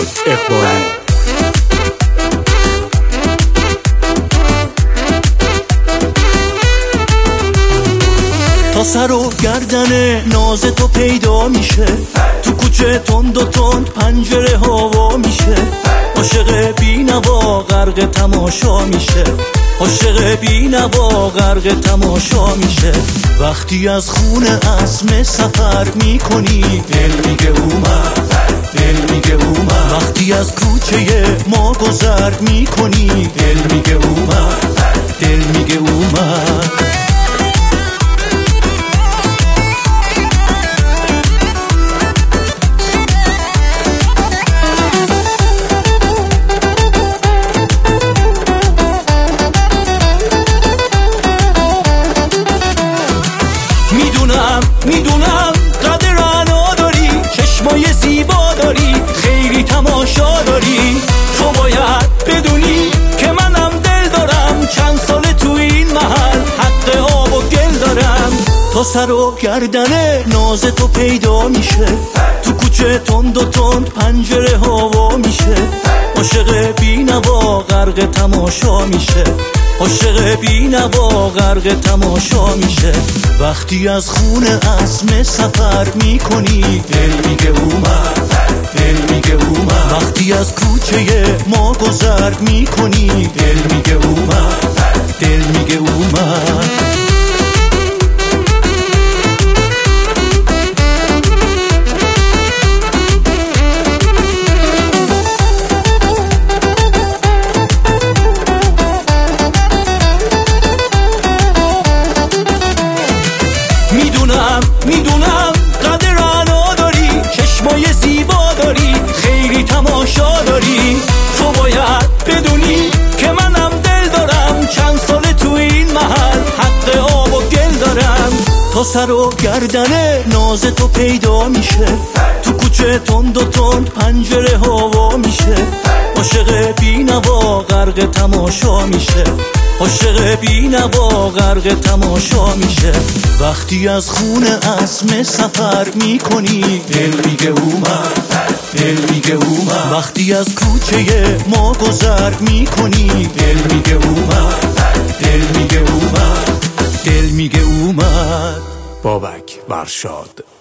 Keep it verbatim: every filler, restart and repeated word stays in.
فرشاد اقبالی. تا سر و گردن ناز تو پیدا میشه، تو کوچه تند و تند پنجره هوا میشه. عاشق بی‌نوا غرق تماشا میشه، عاشق بی‌نوا غرق تماشا میشه. وقتی از خونه عزم سفر میکنی، دل میگه اومد، دل میگه اومد. وقتی از کوچه ما گذر میکنی، دل میگه اومد، دل میگه اومد. میدونم قدر انا داری، چشمای زیبا داری، خیلی تماشا داری. تو باید بدونی که منم دل دارم، چند سال تو این محل حق آب و گل دارم. تا سر و گردن ناز تو پیدا میشه، تو کوچه تند و تند پنجره هوا میشه. عاشق بی‌نوا غرق تماشا میشه، عاشق بی‌نوا غرق تماشا میشه. وقتی از خونه عزم سفر میکنی، دل میگه اومد، دل میگه اومد. وقتی از کوچه ما گذر میکنی، دل میگه اومد، دل میگه اومد. میدونم قدر انا داری، چشمای زیبا داری، خیلی تماشا داری. تو باید بدونی که منم دل دارم، چند سال تو این محل حق آب و گل دارم. تا سر و گردن ناز تو پیدا میشه، تو کوچه تند و تند پنجره هوا میشه. عاشق بی‌نوا غرق تماشا میشه، عاشق بی‌نوا غرق تماشا میشه. وقتی از خونه عزم سفر میکنی، دل میگه اومد، دل میگه اومد. وقتی از کوچه ما گذر میکنی، دل میگه اومد، دل میگه اومد، دل میگه اومد. بابک فرشاد.